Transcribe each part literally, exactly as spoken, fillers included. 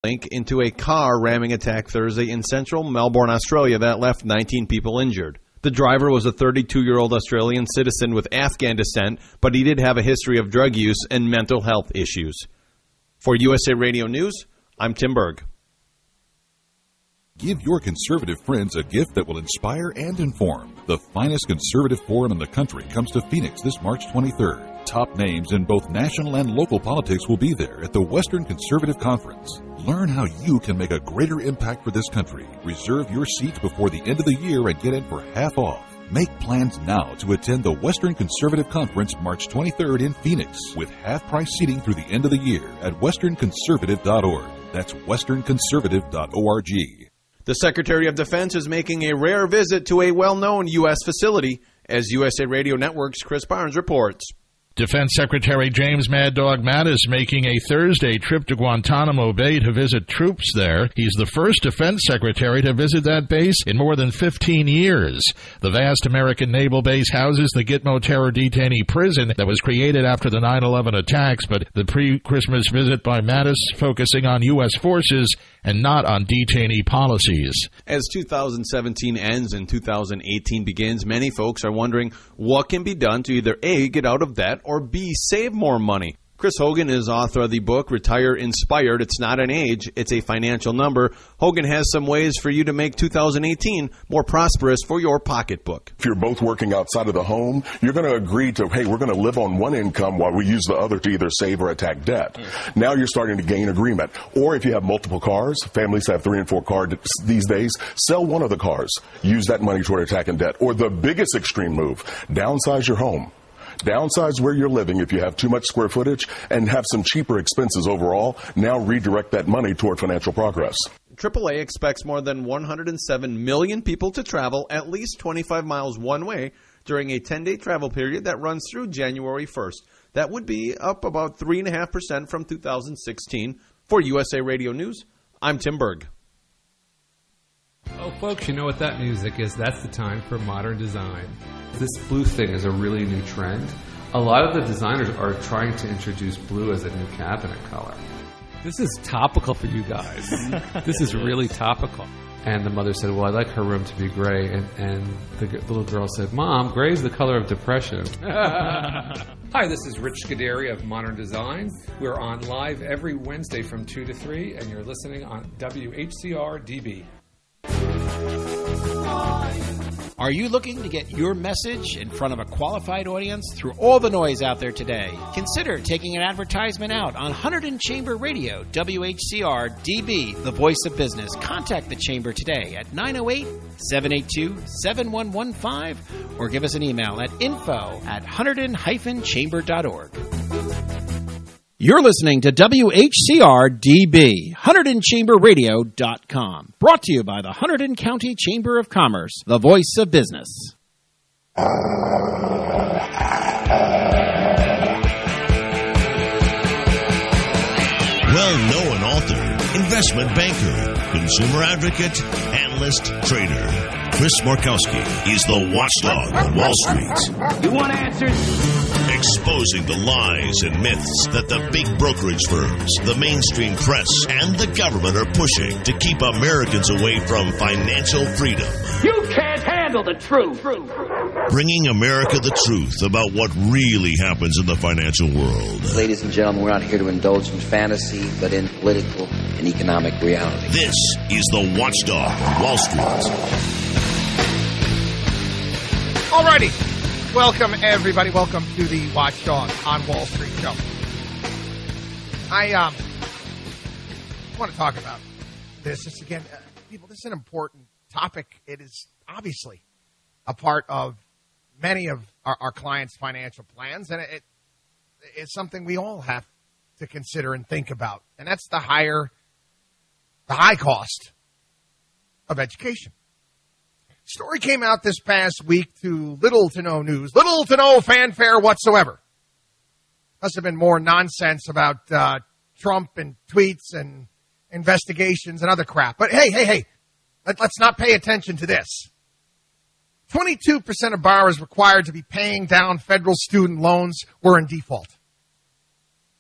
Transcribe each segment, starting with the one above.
link into a car ramming attack Thursday in central Melbourne, Australia, that left nineteen people injured. The driver was a thirty-two-year-old Australian citizen with Afghan descent, but he did have a history of drug use and mental health issues. For U S A Radio News, I'm Tim Berg. Give your conservative friends a gift that will inspire and inform. The finest conservative forum in the country comes to Phoenix this March twenty-third. Top names in both national and local politics will be there at the Western Conservative Conference. Learn how you can make a greater impact for this country. Reserve your seat before the end of the year and get in for half off. Make plans now to attend the Western Conservative Conference March twenty-third in Phoenix with half-price seating through the end of the year at western conservative dot org. That's western conservative dot org. The Secretary of Defense is making a rare visit to a well-known U S facility, as U S A Radio Network's Chris Barnes reports. Defense Secretary James Mad Dog Mattis making a Thursday trip to Guantanamo Bay to visit troops there. He's the first defense secretary to visit that base in more than fifteen years. The vast American naval base houses the Gitmo terror detainee prison that was created after the nine eleven attacks, but the pre-Christmas visit by Mattis focusing on U S forces and not on detainee policies. As two thousand seventeen ends and two thousand eighteen begins, many folks are wondering what can be done to either A, get out of debt, or B, save more money. Chris Hogan is author of the book, Retire Inspired. It's not an age, it's a financial number. Hogan has some ways for you to make two thousand eighteen more prosperous for your pocketbook. If you're both working outside of the home, you're going to agree to, hey, we're going to live on one income while we use the other to either save or attack debt. Mm. Now you're starting to gain agreement. Or if you have multiple cars, families have three and four cars these days, sell one of the cars. Use that money toward attacking debt. Or the biggest extreme move, downsize your home. Downsize where you're living if you have too much square footage and have some cheaper expenses overall. Now redirect that money toward financial progress. triple A expects more than one hundred seven million people to travel at least twenty-five miles one way during a ten-day travel period that runs through January first. That would be up about three point five percent from two thousand sixteen. For U S A Radio News, I'm Tim Berg. Oh, folks, you know what that music is. That's the time for modern design. This blue thing is a really new trend. A lot of the designers are trying to introduce blue as a new cabinet color. This is topical for you guys. This is really topical. And the mother said, well, I'd like her room to be gray. And, and the g- little girl said, Mom, gray is the color of depression. Hi, this is Rich Scuderi of Modern Design. We're on live every Wednesday from two to three, and you're listening on W H C R D B. Are you looking to get your message in front of a qualified audience through all the noise out there today? Consider taking an advertisement out on Hunterdon Chamber Radio, W H C R D B, the voice of business. Contact the Chamber today at nine oh eight, seven eight two, seven one one five or give us an email at info at hunterdon dash chamber dot org. You're listening to W H C R D B, Hunterdon Chamber Radio dot com. Brought to you by the Hunterdon County Chamber of Commerce, the voice of business. Well-known author, investment banker, consumer advocate, analyst, trader. Chris Markowski is the watchdog on Wall Street. You want answers? Exposing the lies and myths that the big brokerage firms, the mainstream press, and the government are pushing to keep Americans away from financial freedom. You can't handle the truth. Bringing America the truth about what really happens in the financial world. Ladies and gentlemen, we're not here to indulge in fantasy, but in political and economic reality. This is the Watchdog on Wall Street. Alrighty. Welcome, everybody. Welcome to the Watchdog on Wall Street show. I um, want to talk about this. This again, uh, people, this is an important topic. It is obviously a part of many of our, our clients' financial plans, and it, it's something we all have to consider and think about. And that's the higher, the high cost of education. Story came out this past week to little to no news, little to no fanfare whatsoever. Must have been more nonsense about uh, Trump and tweets and investigations and other crap. But hey, hey, hey, let, let's not pay attention to this. twenty-two percent of borrowers required to be paying down federal student loans were in default.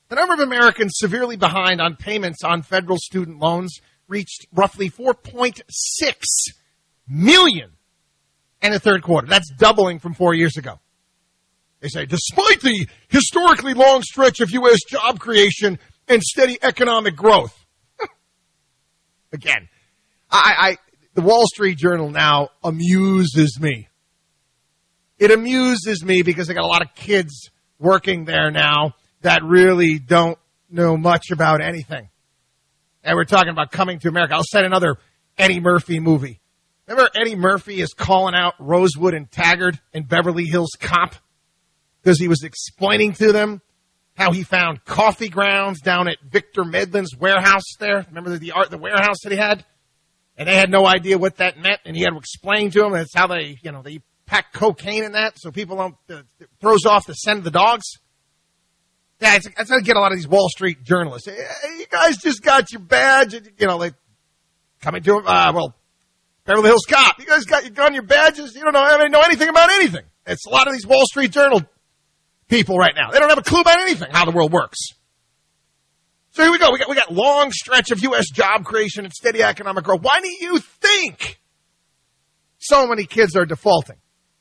The number of Americans severely behind on payments on federal student loans reached roughly four point six million in the third quarter. That's doubling from four years ago. They say, despite the historically long stretch of U S job creation and steady economic growth. Again, I, I, the Wall Street Journal now amuses me. It amuses me because they got a lot of kids working there now that really don't know much about anything. And we're talking about Coming to America. I'll set another Eddie Murphy movie. Remember Eddie Murphy is calling out Rosewood and Taggart in Beverly Hills Cop because he was explaining to them how he found coffee grounds down at Victor Medlin's warehouse there. Remember the, the art, the warehouse that he had? And they had no idea what that meant, and he had to explain to them that's how they, you know, they pack cocaine in that so people don't, uh, it throws off the scent of the dogs. Yeah, it's, that's how I get a lot of these Wall Street journalists. Hey, you guys just got your badge, and, you know, they coming to, uh, well, Beverly Hills Cop. You guys got your gun, your badges. You don't know, I don't know anything about anything. It's a lot of these Wall Street Journal people right now. They don't have a clue about anything, how the world works. So here we go. We got, we got long stretch of U S job creation and steady economic growth. Why do you think so many kids are defaulting?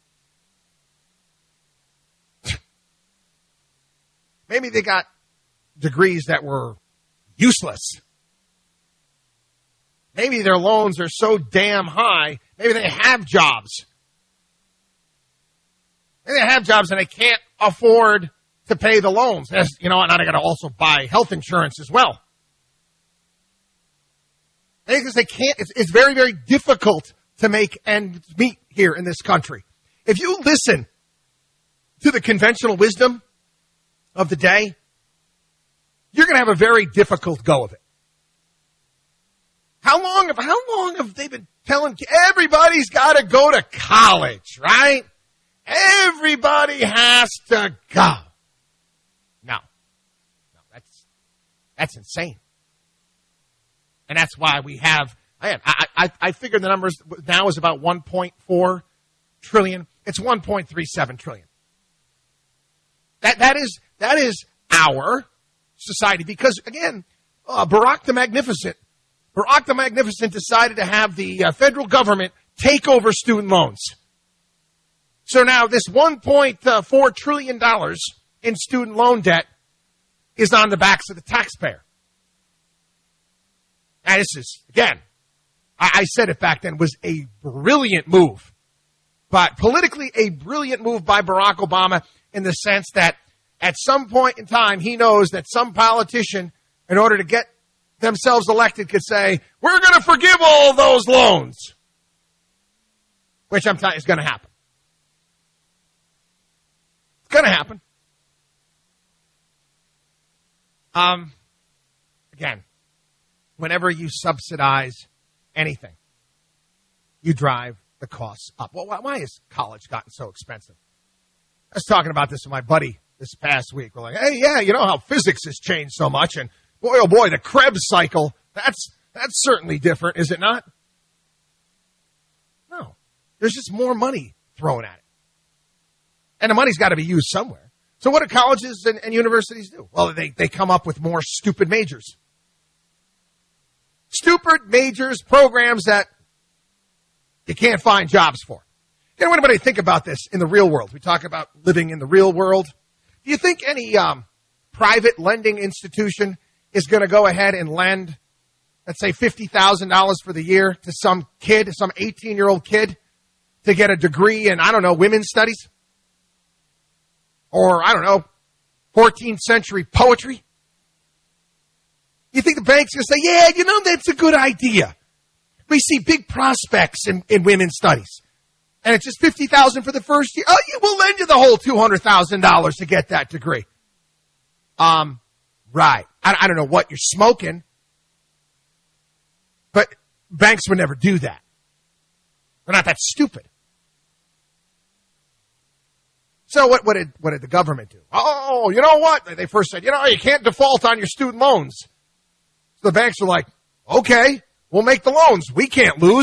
Maybe they got degrees that were useless. Maybe their loans are so damn high. Maybe they have jobs. Maybe they have jobs and they can't afford to pay the loans. As, you know, and I got to also buy health insurance as well. Maybe because they can't. It's, it's very, very difficult to make ends meet here in this country. If you listen to the conventional wisdom of the day, you're going to have a very difficult go of it. How long have, how long have they been telling everybody's got to go to college, right? Everybody has to go. No. No, that's, that's insane. And that's why we have, I, I, I figured the numbers now is about one point four trillion. It's one point three seven trillion. That, that is, that is our society because again, uh, Barack the Magnificent, Barack the Magnificent decided to have the uh, federal government take over student loans. So now this one point four trillion dollars in student loan debt is on the backs of the taxpayer. Now this is, again, I, I said it back then, was a brilliant move. But politically a brilliant move by Barack Obama in the sense that at some point in time he knows that some politician, in order to get themselves elected, could say, we're going to forgive all those loans. Which I'm telling you is going to happen. It's going to happen. Um, again, whenever you subsidize anything, you drive the costs up. Well, why has college gotten so expensive? I was talking about this with my buddy this past week. We're like, hey, yeah, you know how physics has changed so much, and boy, oh boy, the Krebs cycle, that's that's certainly different, is it not? No. There's just more money thrown at it. And the money's got to be used somewhere. So what do colleges and, and universities do? Well, they, they come up with more stupid majors. Stupid majors, programs that you can't find jobs for. Can anybody think about this in the real world? We talk about living in the real world. Do you think any um, private lending institution is going to go ahead and lend, let's say, fifty thousand dollars for the year to some kid, some eighteen-year-old kid, to get a degree in, I don't know, women's studies? Or, I don't know, fourteenth century poetry? You think the bank's going to say, yeah, you know, that's a good idea. We see big prospects in, in women's studies. And it's just fifty thousand dollars for the first year. Oh, yeah, we'll lend you the whole two hundred thousand dollars to get that degree. Um, right. I, I don't know what you're smoking, but banks would never do that. They're not that stupid. So what, what did what did the government do? Oh, you know what? They first said, you know, you can't default on your student loans. So the banks were like, okay, we'll make the loans. We can't lose.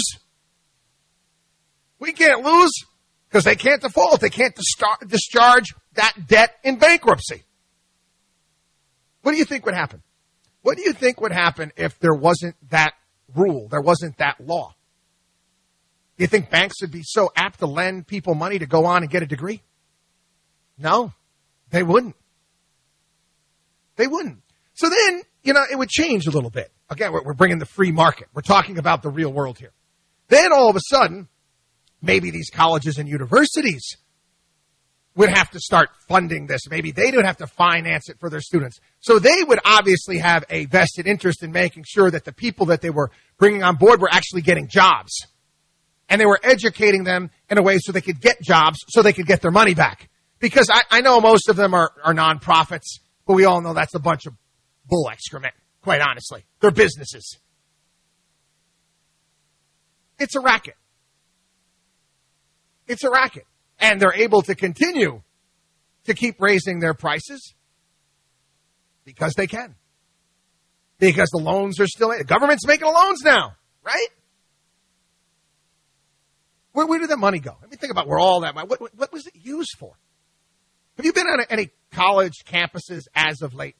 We can't lose because they can't default. They can't discharge that debt in bankruptcy. What do you think would happen? What do you think would happen if there wasn't that rule, there wasn't that law? Do you think banks would be so apt to lend people money to go on and get a degree? No, they wouldn't. They wouldn't. So then, you know, it would change a little bit. Again, we're, we're bringing the free market. We're talking about the real world here. Then all of a sudden, maybe these colleges and universities would have to start funding this. Maybe they would have to finance it for their students. So they would obviously have a vested interest in making sure that the people that they were bringing on board were actually getting jobs. And they were educating them in a way so they could get jobs, so they could get their money back. Because I, I know most of them are, are nonprofits, but we all know that's a bunch of bull excrement, quite honestly. They're businesses. It's a racket. It's a racket. And they're able to continue to keep raising their prices because they can. Because the loans are still, the government's making the loans now, right? Where, where did that money go? Let me think about where all that money, what, what was it used for? Have you been on any college campuses as of late?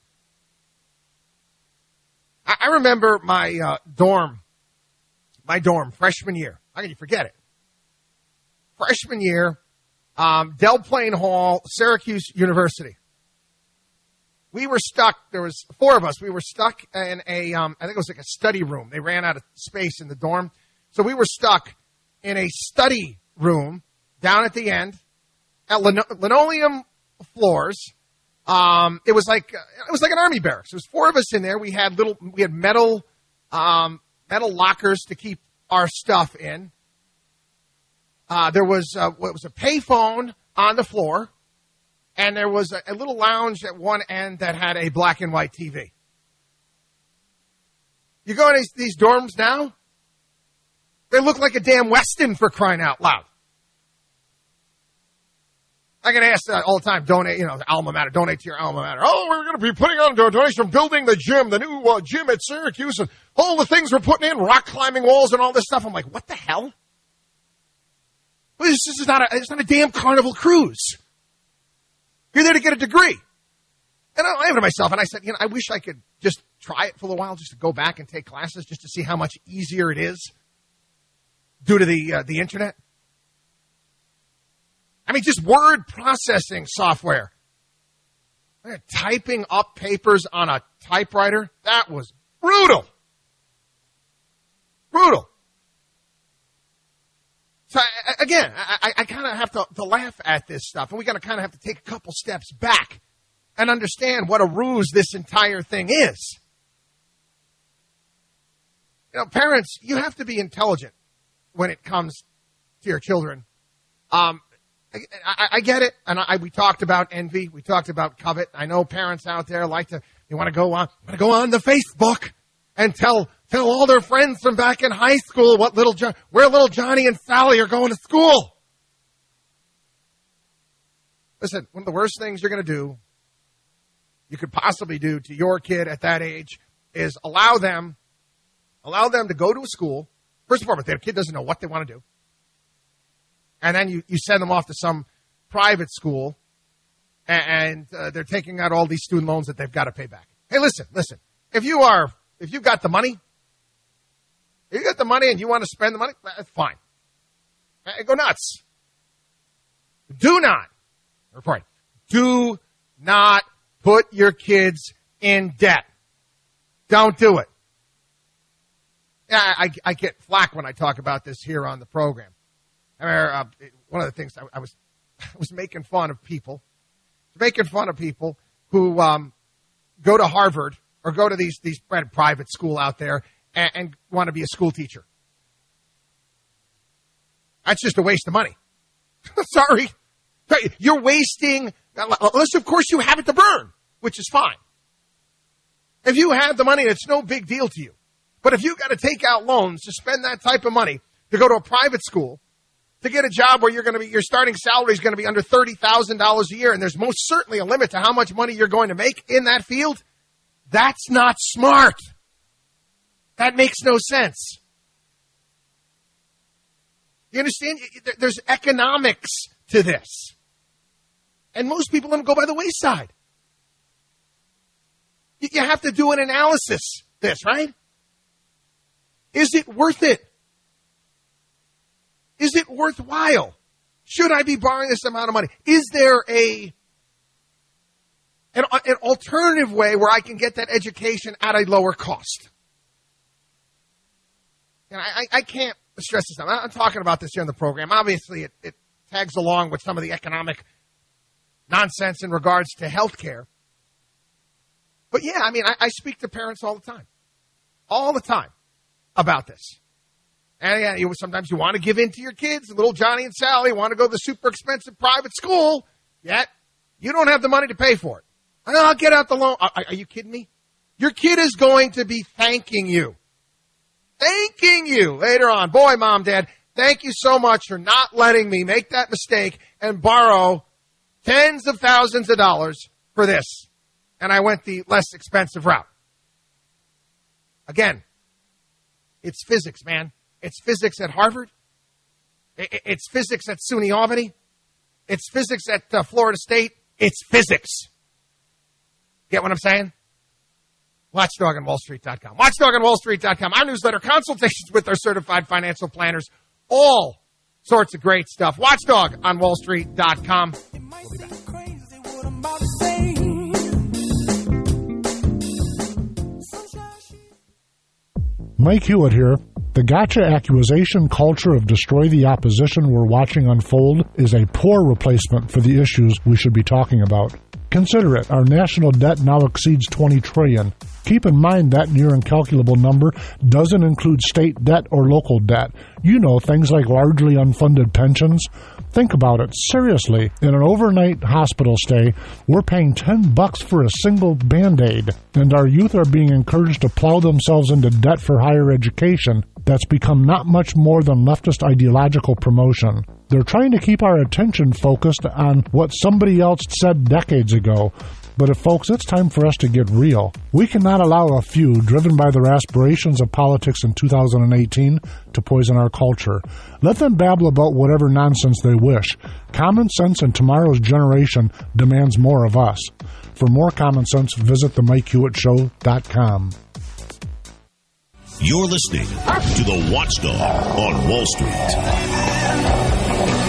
I, I remember my uh, dorm, my dorm, freshman year. How can you forget it? Freshman year, um, Del Plain Hall, Syracuse University. We were stuck, there was four of us, we were stuck in a, um, I think it was like a study room. They ran out of space in the dorm. So we were stuck in a study room down at the end at lino- linoleum floors. Um, it was like, it was like an army barracks. There was four of us in there. We had little, we had metal, um, metal lockers to keep our stuff in. Uh, there was, uh, what was a payphone on the floor, and there was a, a little lounge at one end that had a black and white T V. You go in these, these dorms now, they look like a damn Westin, for crying out loud. I get asked uh, all the time, donate, you know, the alma mater, donate to your alma mater. Oh, we're going to be putting on a donation, building the gym, the new uh, gym at Syracuse, and all the things we're putting in, rock climbing walls and all this stuff. I'm like, what the hell? Well, this is not a, it's not a damn Carnival cruise. You're there to get a degree. And I, I have to myself, and I said, you know, I wish I could just try it for a little while, just to go back and take classes, just to see how much easier it is due to the uh, the internet. I mean, just word processing software. Typing up papers on a typewriter, that was brutal. Brutal. So, again, I, I kind of have to, to laugh at this stuff, and we got to kind of have to take a couple steps back and understand what a ruse this entire thing is. You know, parents, you have to be intelligent when it comes to your children. Um, I, I, I get it, and I, we talked about envy. We talked about covet. I know parents out there like to, you want to go on, want to go on the Facebook and tell tell all their friends from back in high school what little John, where little Johnny and Sally are going to school. Listen, one of the worst things you're going to do, you could possibly do to your kid at that age, is allow them, allow them to go to a school. First of all, their kid doesn't know what they want to do. And then you, you send them off to some private school, and, and uh, they're taking out all these student loans that they've got to pay back. Hey, listen, listen. If you are, if you've got the money, if you got the money and you want to spend the money, that's fine. Go nuts. Do not, report, do not put your kids in debt. Don't do it. Yeah, I, I get flack when I talk about this here on the program. I mean, uh, one of the things I, I was, I was making fun of people, making fun of people who um, go to Harvard or go to these these private school out there and, and want to be a school teacher. That's just a waste of money. Sorry, you're wasting. Unless, of course, you have it to burn, which is fine. If you have the money, it's no big deal to you. But if you got to take out loans to spend that type of money to go to a private school, to get a job where you're going to be, your starting salary is going to be under thirty thousand dollars a year, and there's most certainly a limit to how much money you're going to make in that field, that's not smart. That makes no sense. You understand? There's economics to this. And most people don't go by the wayside. You have to do an analysis, this, right? Is it worth it? Is it worthwhile? Should I be borrowing this amount of money? Is there a an, an alternative way where I can get that education at a lower cost? And I, I can't stress this out. I'm talking about this here in the program. Obviously, it, it tags along with some of the economic nonsense in regards to health care. But, yeah, I mean, I, I speak to parents all the time. All the time about this. And yeah, you, sometimes you want to give in to your kids. Little Johnny and Sally want to go to the super expensive private school, yet you don't have the money to pay for it. I'll get out the loan. Are, are you kidding me? Your kid is going to be thanking you. Thanking you later on. Boy, Mom, Dad, thank you so much for not letting me make that mistake and borrow tens of thousands of dollars for this. And I went the less expensive route. Again, it's physics, man. It's physics at Harvard. It's physics at SUNY Albany. It's physics at uh, Florida State. It's physics. Get what I'm saying? watchdog on wall street dot com. watchdog on wall street dot com. Our newsletter, consultations with our certified financial planners. All sorts of great stuff. watchdog on wall street dot com. We'll be back. Mike Hewitt here. The gotcha accusation culture of destroy the opposition we're watching unfold is a poor replacement for the issues we should be talking about. Consider it. Our national debt now exceeds twenty trillion dollars. Keep in mind that near incalculable number doesn't include state debt or local debt. You know, things like largely unfunded pensions. Think about it. Seriously, in an overnight hospital stay, we're paying ten bucks for a single Band-Aid, and our youth are being encouraged to plow themselves into debt for higher education that's become not much more than leftist ideological promotion. They're trying to keep our attention focused on what somebody else said decades ago. But, if, folks, it's time for us to get real. We cannot allow a few, driven by their aspirations of politics in two thousand eighteen, to poison our culture. Let them babble about whatever nonsense they wish. Common sense in tomorrow's generation demands more of us. For more common sense, visit the mike hewitt show dot com. You're listening to The Watchdog on Wall Street.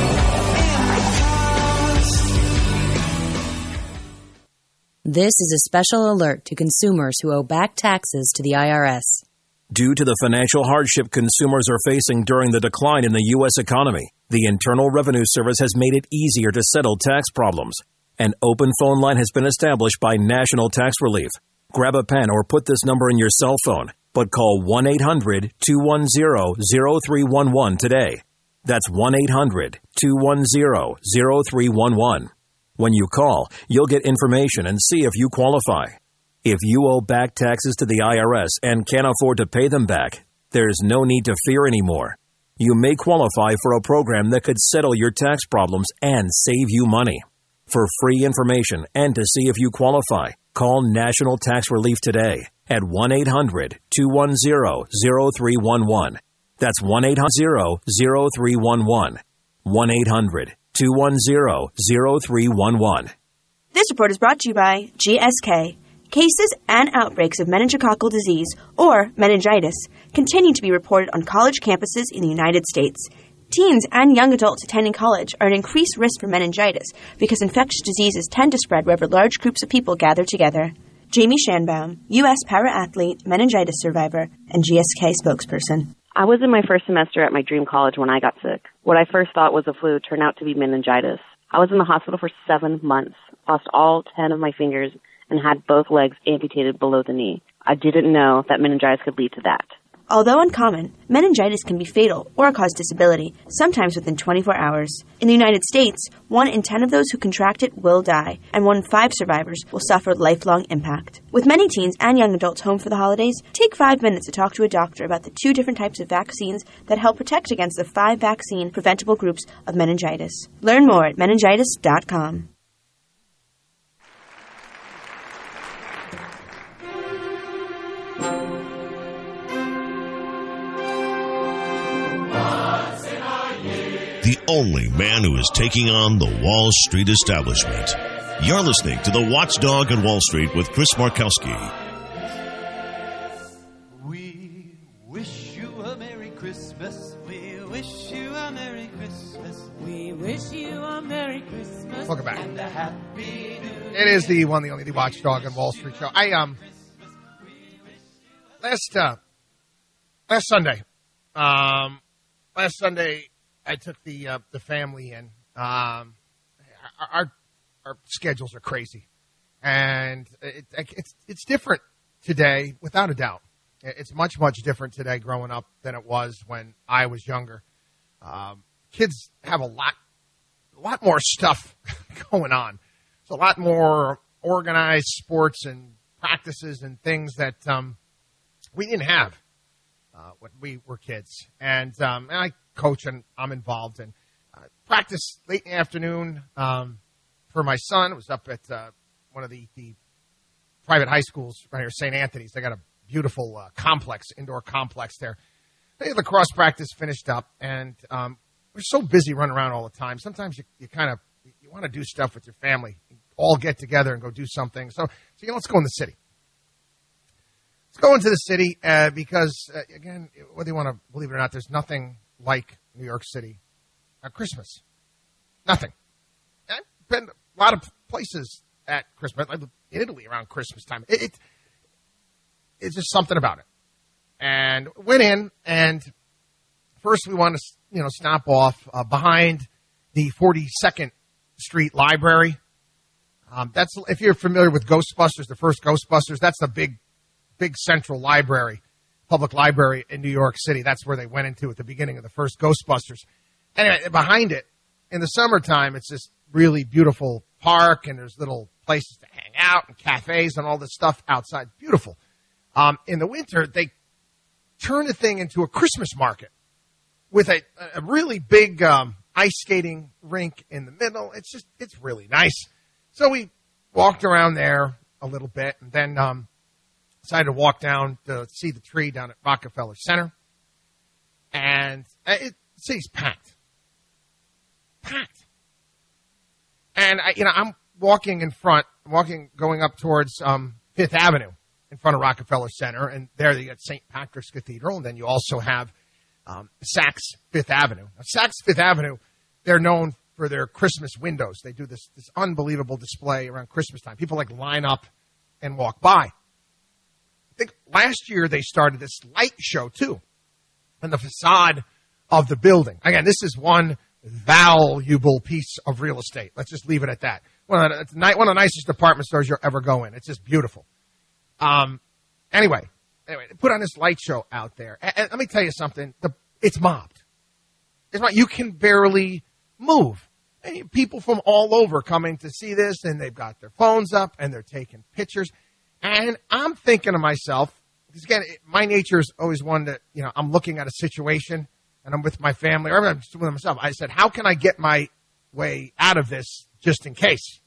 This is a special alert to consumers who owe back taxes to the I R S. Due to the financial hardship consumers are facing during the decline in the U S economy, the Internal Revenue Service has made it easier to settle tax problems. An open phone line has been established by National Tax Relief. Grab a pen or put this number in your cell phone, but call one eight hundred two one zero zero three one one today. That's one eight hundred two one zero zero three one one. When you call, you'll get information and see if you qualify. If you owe back taxes to the I R S and can't afford to pay them back, there's no need to fear anymore. You may qualify for a program that could settle your tax problems and save you money. For free information and to see if you qualify, call National Tax Relief today at one eight hundred two one zero zero three one one. That's one eight hundred zero three one one. one eight hundred two one zero zero three one one. This report is brought to you by G S K. Cases and outbreaks of meningococcal disease, or meningitis, continue to be reported on college campuses in the United States. Teens and young adults attending college are at increased risk for meningitis because infectious diseases tend to spread wherever large groups of people gather together. Jamie Shanbaum, U S para-athlete, meningitis survivor, and G S K spokesperson. I was in my first semester at my dream college when I got sick. What I first thought was a flu turned out to be meningitis. I was in the hospital for seven months, lost all ten of my fingers, and had both legs amputated below the knee. I didn't know that meningitis could lead to that. Although uncommon, meningitis can be fatal or cause disability, sometimes within twenty-four hours. In the United States, one in ten of those who contract it will die, and one in five survivors will suffer lifelong impact. With many teens and young adults home for the holidays, take five minutes to talk to a doctor about the two different types of vaccines that help protect against the five vaccine preventable groups of meningitis. Learn more at meningitis dot com. The only man who is taking on the Wall Street establishment. You're listening to The Watchdog on Wall Street with Chris Markowski. wish you a Merry Christmas. We wish you a Merry Christmas. We wish you a Merry Christmas. Welcome back. And a Happy New Year. It is the one, the only, the Watchdog on Wall Street show. I, um, last, uh, last Sunday, um, last Sunday, I took the, uh, the family in. Um, our, our, our schedules are crazy. And it, it's, it's different today, without a doubt. It's much, much different today growing up than it was when I was younger. Um, kids have a lot, a lot more stuff going on. It's a lot more organized sports and practices and things that um, we didn't have uh, when we were kids. And, um, and I coach and I'm involved in uh, practice late in the afternoon um, for my son. It was up at uh, one of the, the private high schools right here, Saint Anthony's. They got a beautiful uh, complex, indoor complex there. The lacrosse practice finished up, and um, we're so busy running around all the time. Sometimes you, you kind of you want to do stuff with your family, all get together and go do something. So, so you know, let's go in the city. Let's go into the city uh, because, uh, again, whether you want to believe it or not, there's nothing like New York City at Christmas. Nothing. I've been a lot of places at Christmas. I live in Italy around Christmas time. It, it It's just something about it. And went in, and first we wanted to, you know, stop off uh, behind the forty-second Street Library. Um, that's, if you're familiar with Ghostbusters, the first Ghostbusters, that's the big, big central library, public library in New York City. That's where they went into at the beginning of the first Ghostbusters. Anyway, behind it, in the summertime, it's this really beautiful park, and there's little places to hang out and cafes and all this stuff outside. Beautiful. Um, in the winter, they turn the thing into a Christmas market with a, a really big um, ice skating rink in the middle. It's just, it's really nice. So we walked around there a little bit, and then um, decided to walk down to see the tree down at Rockefeller Center. And it, the city's packed. Packed. And, I, you know, I'm walking in front, walking, going up towards um, Fifth Avenue. In front of Rockefeller Center, and there you got Saint Patrick's Cathedral, and then you also have um, Saks Fifth Avenue. Now, Saks Fifth Avenue, they're known for their Christmas windows. They do this, this unbelievable display around Christmas time. People like line up and walk by. I think last year they started this light show too, on the facade of the building. Again, this is one valuable piece of real estate. Let's just leave it at that. One of the, one of the nicest department stores you'll ever go in. It's just beautiful. Um, anyway, anyway, put on this light show out there. And, and let me tell you something. The, it's mobbed. It's mobbed. You can barely move. And you, people from all over coming to see this, and they've got their phones up, and they're taking pictures. And I'm thinking to myself, because again, it, my nature is always one that, you know, I'm looking at a situation, and I'm with my family, or I'm just with myself. I said, how can I get my way out of this just in case?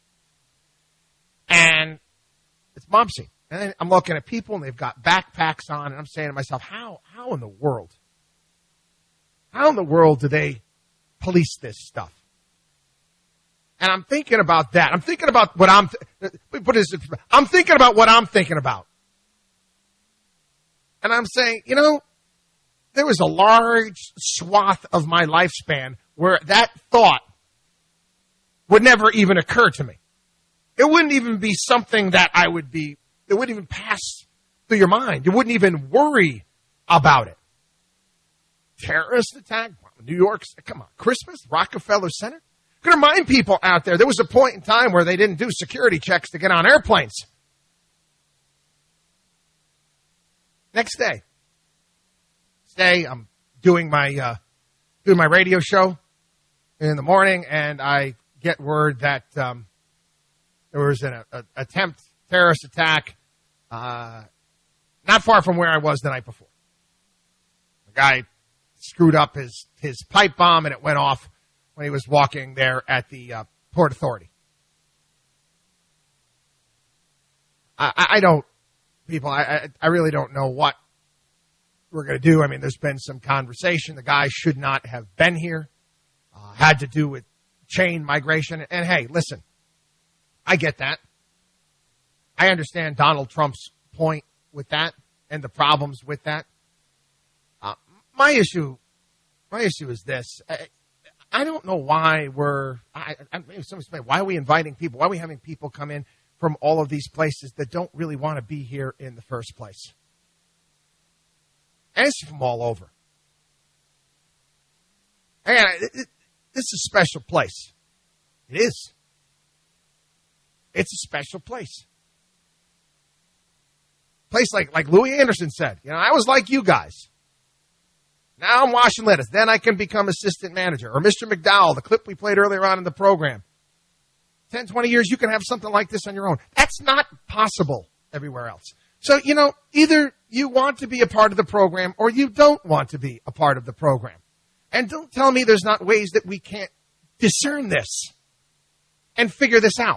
And it's mob scene. And then I'm looking at people, and they've got backpacks on, and I'm saying to myself, how how in the world? How in the world do they police this stuff? And I'm thinking about that. I'm thinking about what I'm th- what is it? I'm thinking about what I'm thinking about. And I'm saying, you know, there was a large swath of my lifespan where that thought would never even occur to me. It wouldn't even be something that I would be, it wouldn't even pass through your mind. You wouldn't even worry about it. Terrorist attack, New York, come on, Christmas, Rockefeller Center. I'm going to remind people out there, there was a point in time where they didn't do security checks to get on airplanes. Next day. Next day, I'm doing my, uh, doing my radio show in the morning, and I get word that, um, there was an a, attempt, terrorist attack, uh, not far from where I was the night before. The guy screwed up his, his pipe bomb, and it went off when he was walking there at the uh, Port Authority. I, I don't, people, I, I really don't know what we're going to do. I mean, there's been some conversation. The guy should not have been here. Uh, had to do with chain migration. And hey, listen. I get that. I understand Donald Trump's point with that and the problems with that. my issue, my issue is this. I, I don't know why we're, I, I, somebody say, why are we inviting people? Why are we having people come in from all of these places that don't really want to be here in the first place? And it's from all over. And it, it, this is a special place. It is. It's a special place. Place like, like Louis Anderson said, you know, I was like you guys. Now I'm washing lettuce. Then I can become assistant manager. Or Mister McDowell, the clip we played earlier on in the program. ten, twenty years, you can have something like this on your own. That's not possible everywhere else. So, you know, either you want to be a part of the program or you don't want to be a part of the program. And don't tell me there's not ways that we can't discern this and figure this out.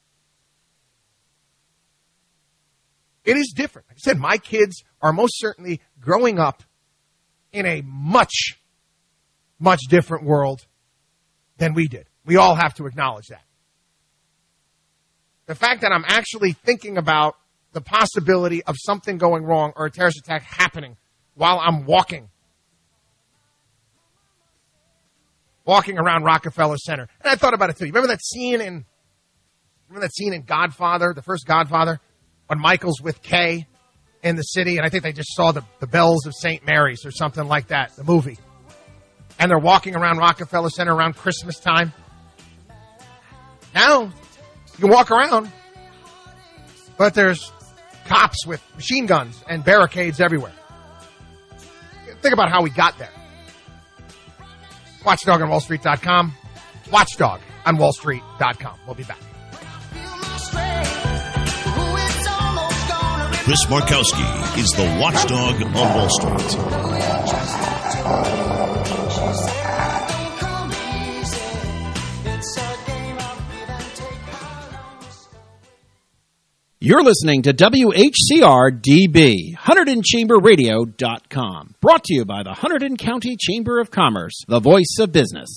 It is different. Like I said, my kids are most certainly growing up in a much, much different world than we did. We all have to acknowledge that. The fact that I'm actually thinking about the possibility of something going wrong or a terrorist attack happening while I'm walking, walking around Rockefeller Center. And I thought about it too. You remember that scene in, remember that scene in Godfather, the first Godfather, when Michael's with Kay in the city, and I think they just saw the, the bells of Saint Mary's or something like that, the movie. And they're walking around Rockefeller Center around Christmas time. Now, you can walk around, but there's cops with machine guns and barricades everywhere. Think about how we got there. Watchdog on Wall Street dot com. Watchdog on Wall Street dot com. We'll be back. Chris Markowski is the Watchdog on Wall Street. You're listening to W H C R D B, Hunterdon Chamber Radio dot com. Brought to you by the Hunterdon County Chamber of Commerce, the voice of business.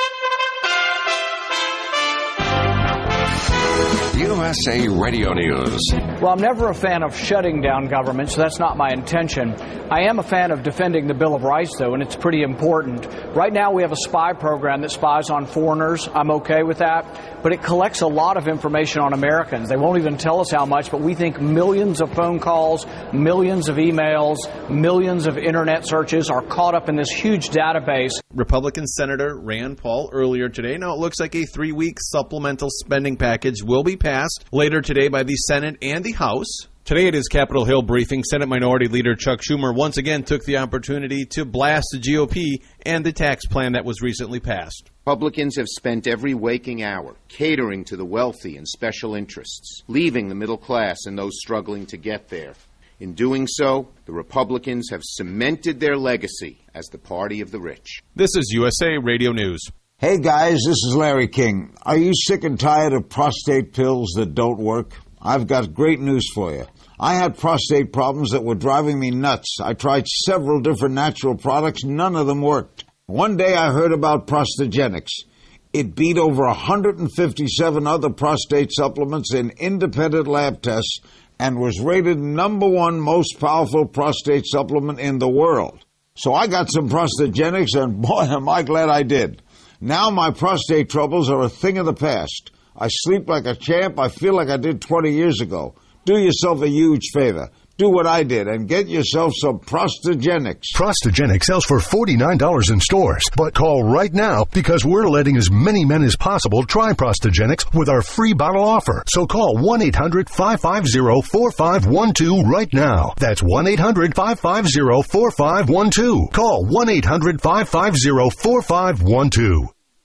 U S A Radio News. Well, I'm never a fan of shutting down government, so that's not my intention. I am a fan of defending the Bill of Rights, though, and it's pretty important. Right now, we have a spy program that spies on foreigners. I'm okay with that. But it collects a lot of information on Americans. They won't even tell us how much, but we think millions of phone calls, millions of emails, millions of Internet searches are caught up in this huge database. Republican Senator Rand Paul earlier today. Now, it looks like a three-week supplemental spending package will be passed later today by the Senate and the House. Today at his Capitol Hill briefing, Senate Minority Leader Chuck Schumer once again took the opportunity to blast the G O P and the tax plan that was recently passed. Republicans have spent every waking hour catering to the wealthy and special interests, leaving the middle class and those struggling to get there. In doing so, the Republicans have cemented their legacy as the party of the rich. This is U S A Radio News. Hey guys, this is Larry King. Are you sick and tired of prostate pills that don't work? I've got great news for you. I had prostate problems that were driving me nuts. I tried several different natural products. None of them worked. One day I heard about Prostagenics. It beat over one hundred fifty-seven other prostate supplements in independent lab tests and was rated number one most powerful prostate supplement in the world. So I got some Prostagenics, and boy, am I glad I did. Now my prostate troubles are a thing of the past. I sleep like a champ. I feel like I did twenty years ago. Do yourself a huge favor. Do what I did and get yourself some Prostagenics. Prostagenics sells for forty-nine dollars in stores. But call right now because we're letting as many men as possible try Prostagenics with our free bottle offer. So call one eight hundred five five zero four five one two right now. That's one eight hundred five five zero four five one two. Call one eight hundred five five zero four five one two.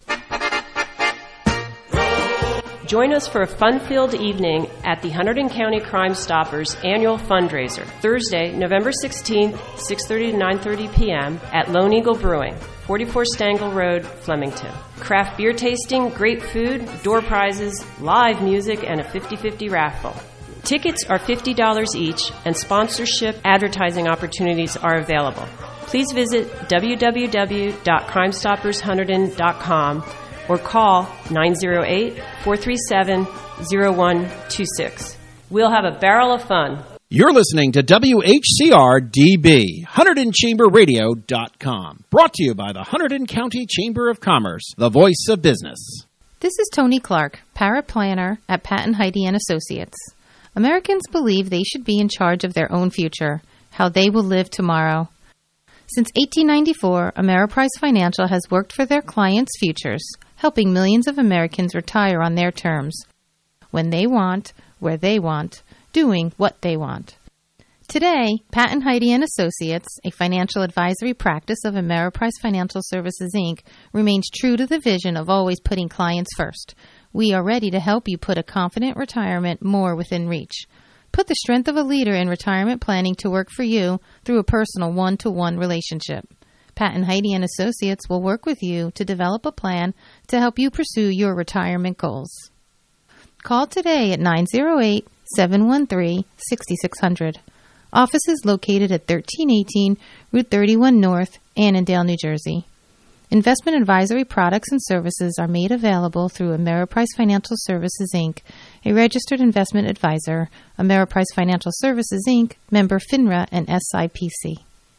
Join us for a fun-filled evening at the Hunterdon County Crime Stoppers annual fundraiser, Thursday, November sixteenth, six thirty to nine thirty p.m. at Lone Eagle Brewing, forty-four Stangle Road, Flemington. Craft beer tasting, great food, door prizes, live music, and a fifty-fifty raffle. Tickets are fifty dollars each, and sponsorship advertising opportunities are available. Please visit w w w dot crime stoppers hunterdon dot com or call nine zero eight, four three seven, zero one two six. We'll have a barrel of fun. You're listening to W H C R D B, Hunterdon Chamber Radio dot com. Brought to you by the Hunterdon County Chamber of Commerce, the voice of business. This is Tony Clark, paraplanner at Patton Heidi and Associates. Americans believe they should be in charge of their own future, how they will live tomorrow. Since eighteen ninety-four, Ameriprise Financial has worked for their clients' futures, helping millions of Americans retire on their terms, when they want, where they want, doing what they want. Today, Patton Heidi and Associates, a financial advisory practice of Ameriprise Financial Services, Incorporated, remains true to the vision of always putting clients first. We are ready to help you put a confident retirement more within reach. Put the strength of a leader in retirement planning to work for you through a personal one-to-one relationship. Patton Heidi and Associates will work with you to develop a plan to help you pursue your retirement goals. Call today at nine oh eight, seven one three, six six zero zero. Office is located at thirteen eighteen Route thirty-one North, Annandale, New Jersey. Investment advisory products and services are made available through Ameriprise Financial Services, Incorporated, a registered investment advisor, Ameriprise Financial Services, Incorporated, member FINRA and S I P C.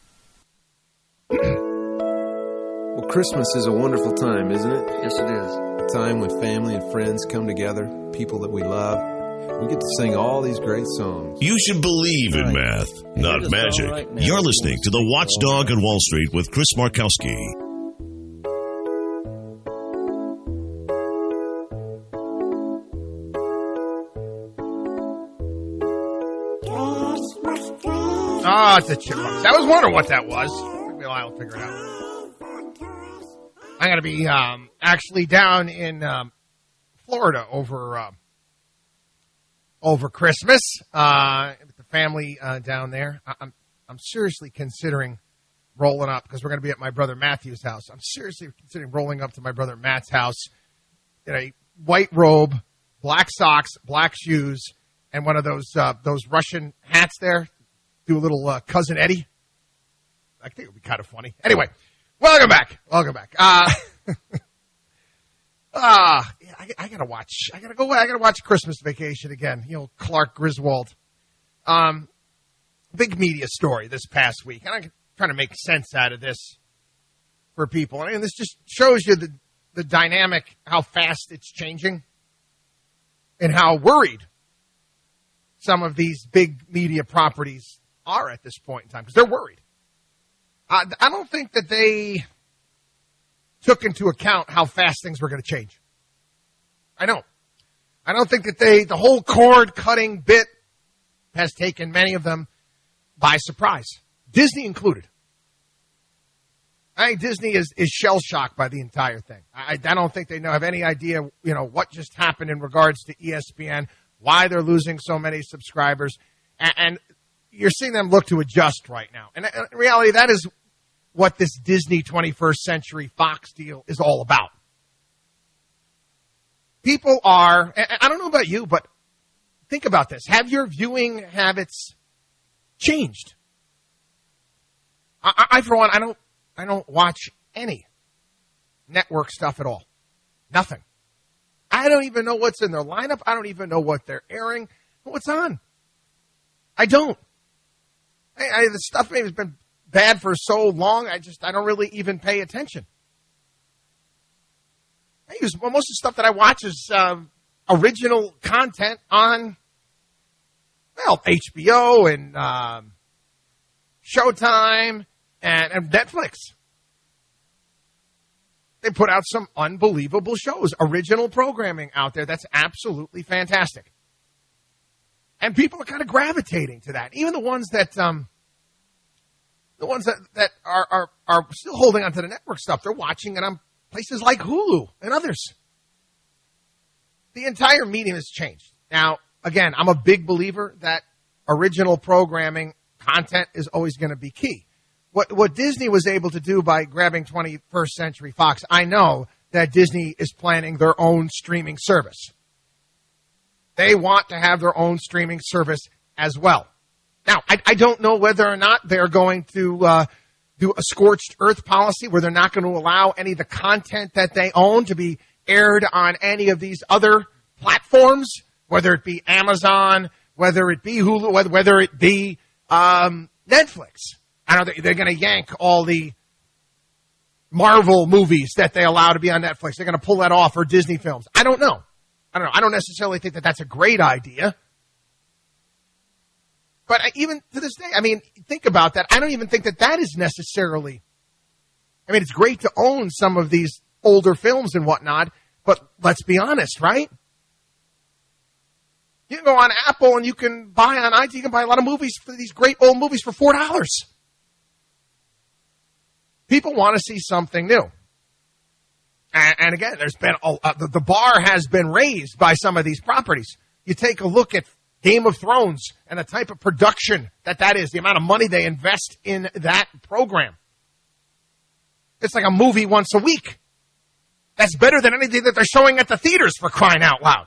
Well, Christmas is a wonderful time, isn't it? Yes, it is. A time when family and friends come together, people that we love. We get to sing all these great songs. You should believe in math, not magic. Right You're listening to The Watchdog on Wall Street with Chris Markowski. Oh, it's a chipmunk. I was wondering what that was. Maybe I'll figure it out. I'm going to be um, actually down in um, Florida over uh, over Christmas uh, with the family uh, down there. I- I'm I'm seriously considering rolling up because we're going to be at my brother Matthew's house. I'm seriously considering rolling up to my brother Matt's house in a white robe, black socks, black shoes, and one of those uh, those Russian hats there. Do a little uh, Cousin Eddie. I think it would be kind of funny. Anyway, welcome back. Welcome back. Uh, uh, yeah, I, I gotta watch. I gotta go. I gotta watch Christmas Vacation again. You know, Clark Griswold. Um, big media story this past week, and I'm trying to make sense out of this for people. I mean, this just shows you the the dynamic, how fast it's changing, and how worried some of these big media properties are at this point in time, because they're worried. Uh, I don't think that they took into account how fast things were going to change. I don't. I don't think that they, the whole cord-cutting bit has taken many of them by surprise, Disney included. I think Disney is, is shell-shocked by the entire thing. I, I don't think they know, have any idea, you know, what just happened in regards to E S P N, why they're losing so many subscribers, and, and you're seeing them look to adjust right now. And in reality, that is what this Disney twenty-first Century Fox deal is all about. People are, I don't know about you, but think about this. Have your viewing habits changed? I, I for one, I don't, I don't watch any network stuff at all. Nothing. I don't even know what's in their lineup. I don't even know what they're airing, what's on. I don't. I, I, the stuff maybe has been bad for so long, I just, I don't really even pay attention. I use, well, most of the stuff that I watch is uh, original content on, well, H B O and um, Showtime and, and Netflix. They put out some unbelievable shows, original programming out there that's absolutely fantastic. And people are kind of gravitating to that. Even the ones that, um, the ones that, that are, are, are still holding on to the network stuff, they're watching it on places like Hulu and others. The entire medium has changed. Now, again, I'm a big believer that original programming content is always going to be key. What, what Disney was able to do by grabbing twenty-first Century Fox, I know that Disney is planning their own streaming service. They want to have their own streaming service as well. Now, I, I don't know whether or not they're going to uh, do a scorched earth policy where they're not going to allow any of the content that they own to be aired on any of these other platforms, whether it be Amazon, whether it be Hulu, whether, whether it be um, Netflix. I know they're going to yank all the Marvel movies that they allow to be on Netflix. They're going to pull that off, or Disney films. I don't know. I don't know. I don't necessarily think that that's a great idea. But even to this day, I mean, think about that. I don't even think that that is necessarily, I mean, it's great to own some of these older films and whatnot, but let's be honest, right? You can go on Apple and you can buy on iTunes, you can buy a lot of movies, for these great old movies, for four dollars. People want to see something new. And, and again, there's been, a, uh, the, the bar has been raised by some of these properties. You take a look at Game of Thrones and the type of production that that is, the amount of money they invest in that program. It's like a movie once a week. That's better than anything that they're showing at the theaters, for crying out loud.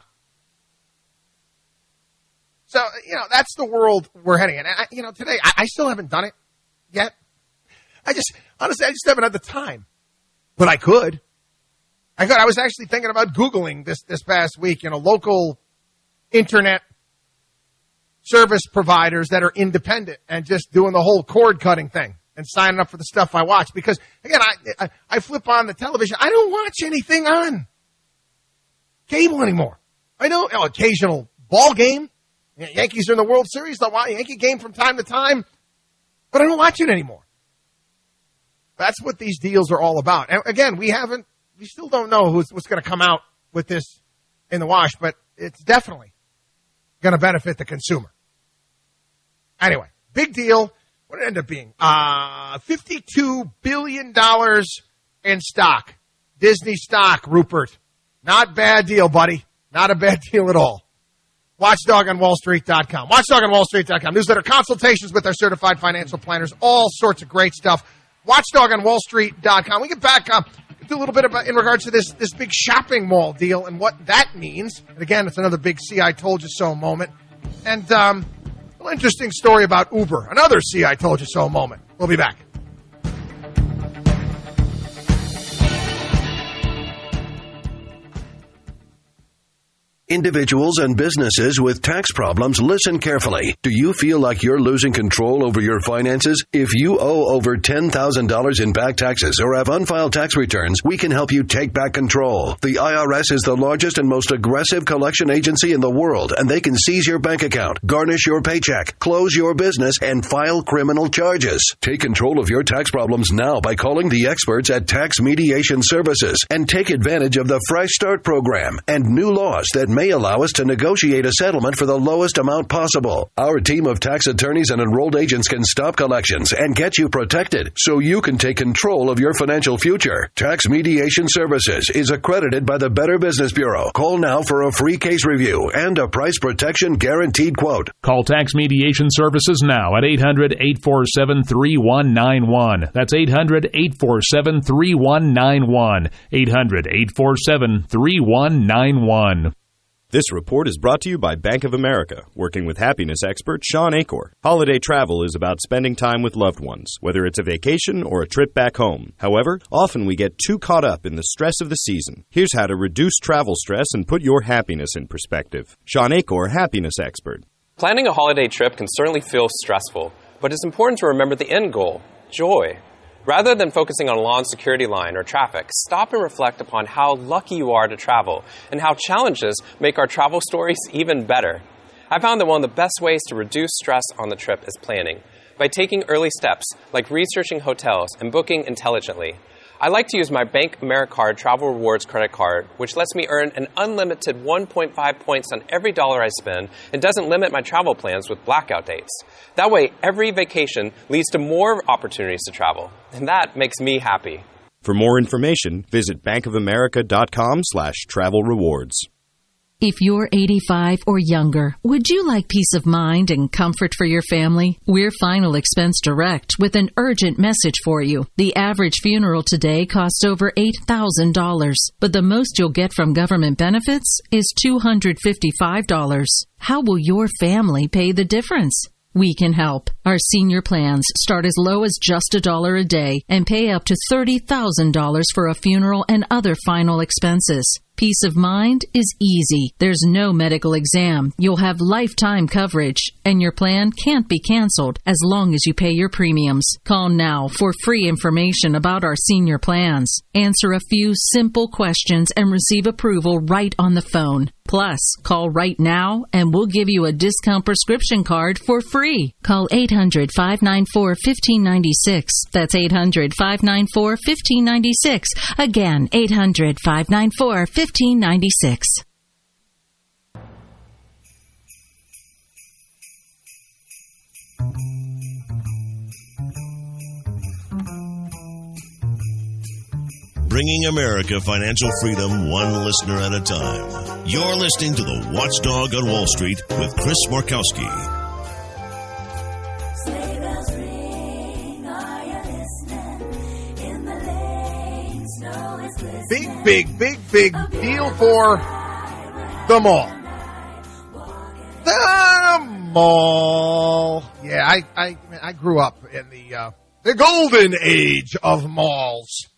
So, you know, that's the world we're heading in. And, I, you know, today, I, I still haven't done it yet. I just, honestly, I just haven't had the time. But I could. I could. I was actually thinking about Googling this, this past week, you know, local internet service providers that are independent and just doing the whole cord cutting thing and signing up for the stuff I watch. Because, again, I, I, I flip on the television. I don't watch anything on cable anymore. I know, you know occasional ball game. Yankees are in the World Series. I'll watch a Yankee game from time to time. But I don't watch it anymore. That's what these deals are all about. And, again, we haven't, we still don't know who's, what's going to come out with this in the wash, but it's definitely going to benefit the consumer. Anyway, big deal. What did it end up being? Uh, fifty-two billion dollars in stock. Disney stock, Rupert. Not bad deal, buddy. Not a bad deal at all. Watchdog on Wall Street dot com. Watchdog on Wall Street dot com. Newsletter, consultations with our certified financial planners. All sorts of great stuff. Watchdog on Wall Street dot com. We get back up. Do a little bit about in regards to this this big shopping mall deal and what that means. And again, it's another big "see I told you so" moment. And um, a little interesting story about Uber. Another "see I told you so" moment. We'll be back. Individuals and businesses with tax problems, listen carefully. Do you feel like you're losing control over your finances? If you owe over ten thousand dollars in back taxes or have unfiled tax returns, we can help you take back control. The I R S is the largest and most aggressive collection agency in the world, and they can seize your bank account, garnish your paycheck, close your business, and file criminal charges. Take control of your tax problems now by calling the experts at Tax Mediation Services and take advantage of the Fresh Start program and new laws that may allow us to negotiate a settlement for the lowest amount possible. Our team of tax attorneys and enrolled agents can stop collections and get you protected so you can take control of your financial future. Tax Mediation Services is accredited by the Better Business Bureau. Call now for a free case review and a price protection guaranteed quote. Call Tax Mediation Services now at eight hundred, eight four seven, three one nine one. That's eight hundred, eight four seven, three one nine one. eight hundred, eight four seven, three one nine one. This report is brought to you by Bank of America, working with happiness expert Sean Acor. Holiday travel is about spending time with loved ones, whether it's a vacation or a trip back home. However, often we get too caught up in the stress of the season. Here's how to reduce travel stress and put your happiness in perspective. Sean Acor, happiness expert. Planning a holiday trip can certainly feel stressful, but it's important to remember the end goal, joy. Rather than focusing on a long security line or traffic, stop and reflect upon how lucky you are to travel and how challenges make our travel stories even better. I found that one of the best ways to reduce stress on the trip is planning, by taking early steps like researching hotels and booking intelligently. I like to use my Bank AmeriCard Travel Rewards credit card, which lets me earn an unlimited one point five points on every dollar I spend and doesn't limit my travel plans with blackout dates. That way, every vacation leads to more opportunities to travel, and that makes me happy. For more information, visit bankofamerica.com slash travel rewards. If you're eighty-five or younger, would you like peace of mind and comfort for your family? We're Final Expense Direct with an urgent message for you. The average funeral today costs over eight thousand dollars, but the most you'll get from government benefits is two hundred fifty-five dollars. How will your family pay the difference? We can help. Our senior plans start as low as just a dollar a day and pay up to thirty thousand dollars for a funeral and other final expenses. Peace of mind is easy. There's no medical exam. You'll have lifetime coverage, and your plan can't be canceled as long as you pay your premiums. Call now for free information about our senior plans. Answer a few simple questions and receive approval right on the phone. Plus, call right now and we'll give you a discount prescription card for free. Call eight hundred, five nine four, one five nine six. That's eight hundred, five nine four, one five nine six. Again, eight hundred, five nine four, one five nine six. Bringing America financial freedom one listener at a time. You're listening to The Watchdog on Wall Street with Chris Markowski. Big, big, big, big deal for the mall. The mall. Yeah, I, I, I grew up in the uh, the golden age of malls.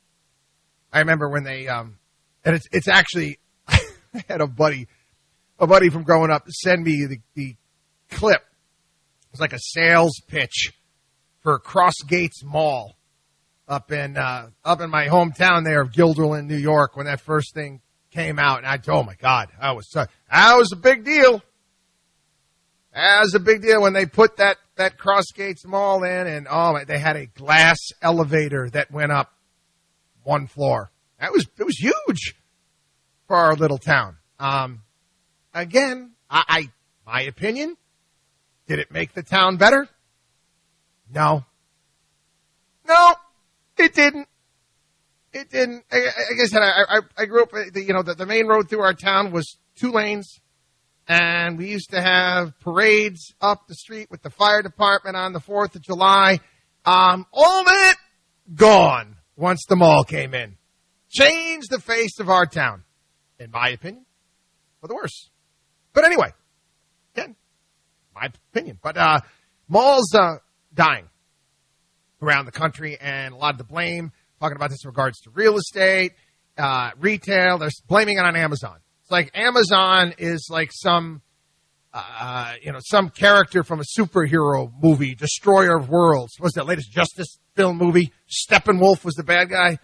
I remember when they, um, and it's it's actually, I had a buddy, a buddy from growing up send me the, the clip. It was like a sales pitch for Cross Gates Mall up in uh, up in my hometown there of Guilderland, New York, when that first thing came out. And I, oh my God, that was so, that was a big deal. That was a big deal when they put that that Cross Gates Mall in, and oh, my, they had a glass elevator that went up one floor. That was it was huge for our little town. Um, again, I, I my opinion, did it make the town better? No. No, it didn't. It didn't. Like I said, I, I, I grew up, you know, the, the main road through our town was two lanes, and we used to have parades up the street with the fire department on the fourth of July. Um, all that gone once the mall came in. Changed the face of our town, in my opinion, for the worse. But anyway, again, my opinion. But uh, malls uh, dying around the country, and a lot of the blame, talking about this in regards to real estate, uh, retail, they're blaming it on Amazon. It's like Amazon is like some, uh, you know, some character from a superhero movie, Destroyer of Worlds. What was that latest Justice film movie? Steppenwolf was the bad guy.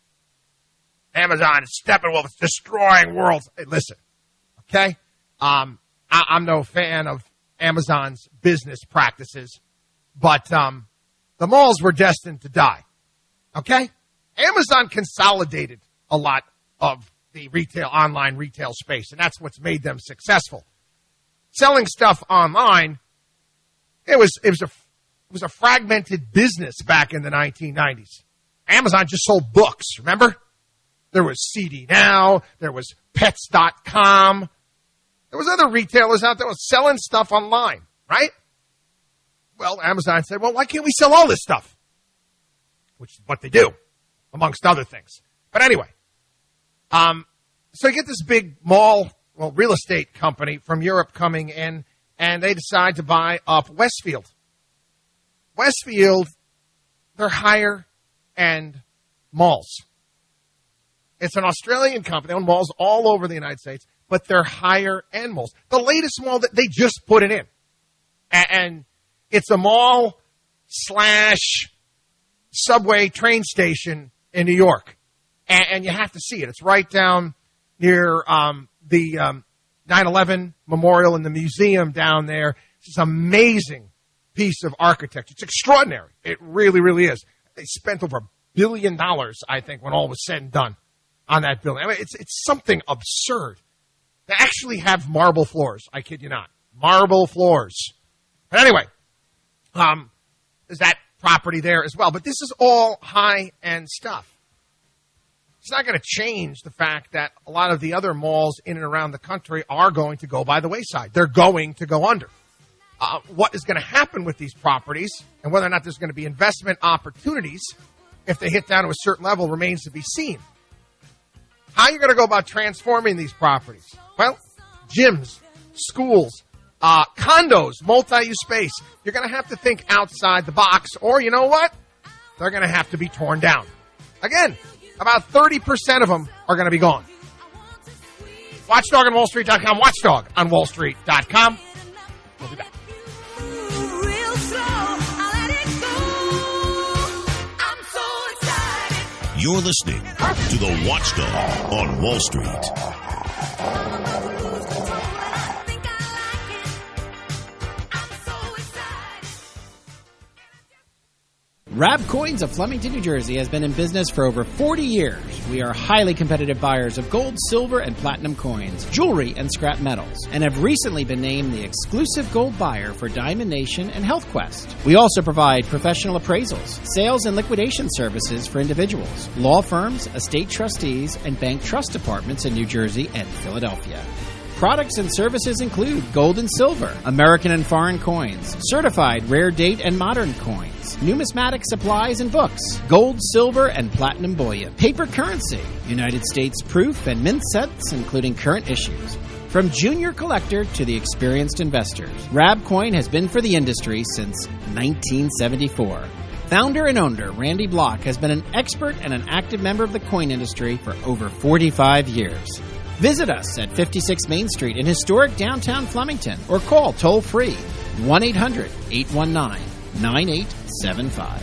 Amazon is Steppenwolf. It's destroying worlds. Hey, listen, okay? Um, I, I'm no fan of Amazon's business practices, but um, the malls were destined to die, okay? Amazon consolidated a lot of the retail, online retail space, and that's what's made them successful. Selling stuff online, it was it was a it was a fragmented business back in the nineteen nineties. Amazon just sold books, remember? There was C D Now, there was Pets dot com. There was other retailers out there selling stuff online, right? Well, Amazon said, well, why can't we sell all this stuff? Which is what they do, amongst other things. But anyway, um, so you get this big mall, well, real estate company from Europe coming in, and they decide to buy up Westfield. Westfield, they're higher-end malls. It's an Australian company. They own malls all over the United States, but they're higher-end malls. The latest mall that they just put it in. And it's a mall slash subway train station in New York. And you have to see it. It's right down near um, the um, nine eleven Memorial and the museum down there. It's this amazing piece of architecture. It's extraordinary. It really, really is. They spent over a billion dollars, I think, when all was said and done on that building. I mean, it's it's something absurd. They actually have marble floors. I kid you not. Marble floors. But anyway, um, there's that property there as well. But this is all high-end stuff. It's not going to change the fact that a lot of the other malls in and around the country are going to go by the wayside. They're going to go under. Uh, what is going to happen with these properties and whether or not there's going to be investment opportunities if they hit down to a certain level remains to be seen. How are you going to go about transforming these properties? Well, gyms, schools, uh, condos, multi-use space. You're going to have to think outside the box, or you know what? They're going to have to be torn down. Again, about thirty percent of them are going to be gone. watchdog on wall street dot com, watchdog on wall street dot com. We'll be back. You're listening to the Watchdog on Wall Street. Rab Coins of Flemington, New Jersey has been in business for over forty years. We are highly competitive buyers of gold, silver, and platinum coins, jewelry, and scrap metals, and have recently been named the exclusive gold buyer for Diamond Nation and Health Quest. We also provide professional appraisals, sales and liquidation services for individuals, law firms, estate trustees, and bank trust departments in New Jersey and Philadelphia. Products and services include gold and silver, American and foreign coins, certified rare date and modern coins, numismatic supplies and books, gold, silver, and platinum bullion, paper currency, United States proof and mint sets, including current issues. From junior collector to the experienced investors, Rab Coin has been for the industry since nineteen seventy-four. Founder and owner Randy Block has been an expert and an active member of the coin industry for over forty-five years. Visit us at fifty-six Main Street in historic downtown Flemington or call toll-free one eight hundred eight one nine nine eight seven five.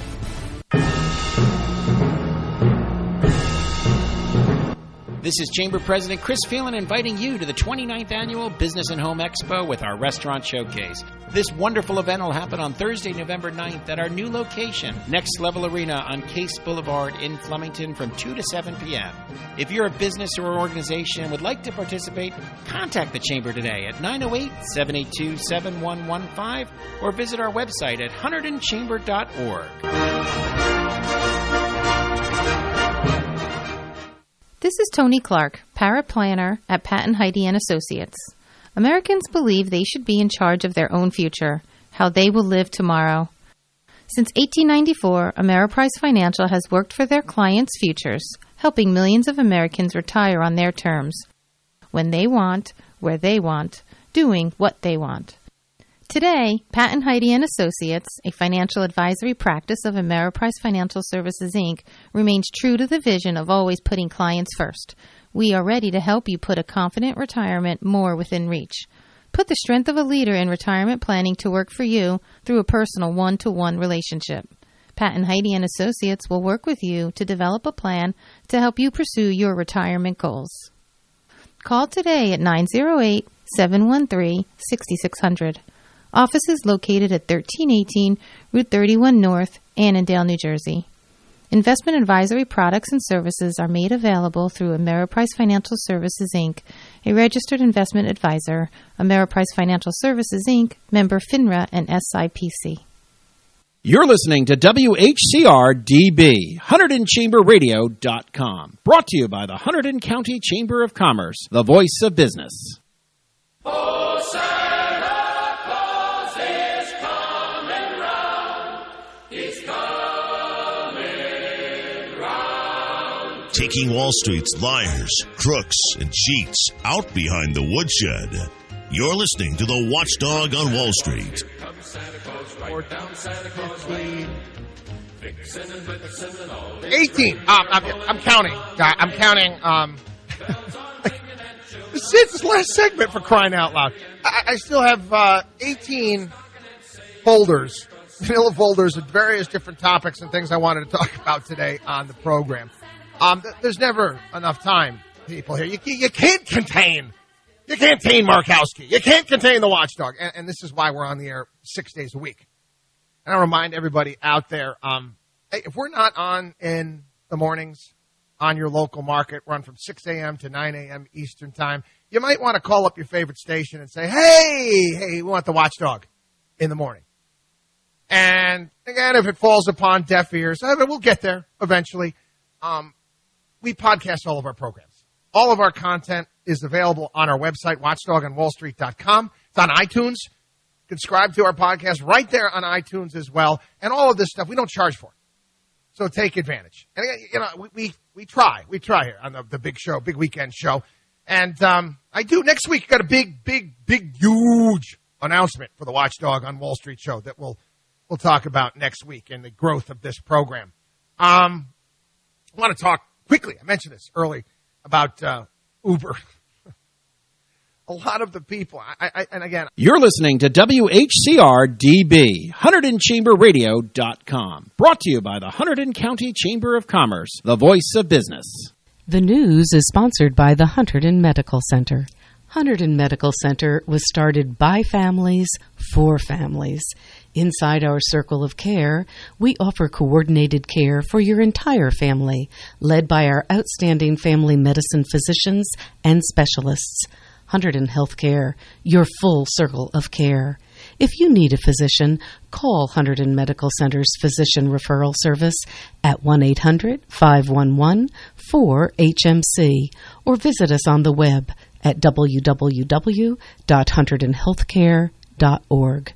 This is Chamber President Chris Phelan inviting you to the twenty-ninth Annual Business and Home Expo with our Restaurant Showcase. This wonderful event will happen on Thursday, November ninth at our new location, Next Level Arena on Case Boulevard in Flemington from two to seven p.m. If you're a business or organization and would like to participate, contact the Chamber today at nine oh eight, seven eight two, seven one one five or visit our website at hunterdon chamber dot org. This is Tony Clark, paraplanner at Patton Heidi and Associates. Americans believe they should be in charge of their own future, how they will live tomorrow. Since eighteen ninety-four, Ameriprise Financial has worked for their clients' futures, helping millions of Americans retire on their terms, when they want, where they want, doing what they want. Today, Patton Heidi and Associates, a financial advisory practice of Ameriprise Financial Services, Incorporated, remains true to the vision of always putting clients first. We are ready to help you put a confident retirement more within reach. Put the strength of a leader in retirement planning to work for you through a personal one-to-one relationship. Patton Heidi and Associates will work with you to develop a plan to help you pursue your retirement goals. Call today at nine oh eight, seven one three, six six zero zero. Office is located at thirteen eighteen Route thirty-one North, Annandale, New Jersey. Investment advisory products and services are made available through Ameriprise Financial Services, Incorporated, a registered investment advisor, Ameriprise Financial Services, Incorporated, member FINRA and S I P C. You're listening to W H C R D B, Hunterdon Chamber Radio dot com, brought to you by the Hunterdon County Chamber of Commerce, the voice of business. Taking Wall Street's liars, crooks, and cheats out behind the woodshed. You're listening to the Watchdog on Wall Street. eighteen. Um, I'm, I'm counting. I'm counting. Um, this is the last segment, for crying out loud. I, I still have uh, eighteen folders, vanilla folders with various different topics and things I wanted to talk about today on the program. Um, th- there's never enough time, people here. You, you can't contain, you can't contain Markowski. You can't contain the Watchdog. And, and this is why we're on the air six days a week. And I remind everybody out there, um, hey, if we're not on in the mornings on your local market, run from six a.m. to nine a.m. Eastern time, you might want to call up your favorite station and say, hey, hey, we want the Watchdog in the morning. And again, if it falls upon deaf ears, we'll get there eventually. Um, We podcast all of our programs. All of our content is available on our website, watchdog on wall street dot com. It's on iTunes. You can subscribe to our podcast right there on iTunes as well. And all of this stuff, we don't charge for it. So take advantage. And, you know, we we, we try. We try here on the, the big show, big weekend show. And um, I do. Next week, got a big, big, big, huge announcement for the Watchdog on Wall Street show that we'll, we'll talk about next week and the growth of this program. Um, I want to talk quickly, I mentioned this early, about uh, Uber. a lot of the people, I, I, and again, You're listening to W H C R D B, Hunterdon Chamber Radio dot com. Brought to you by the Hunterdon County Chamber of Commerce, the voice of business. The news is sponsored by the Hunterdon Medical Center. Hunterdon Medical Center was started by families for families. Inside our circle of care, we offer coordinated care for your entire family, led by our outstanding family medicine physicians and specialists. Hunterdon Healthcare, your full circle of care. If you need a physician, call Hunterdon Medical Center's Physician Referral Service at one eight hundred, five one one, four H M C or visit us on the web at w w w dot hunterdon healthcare dot org.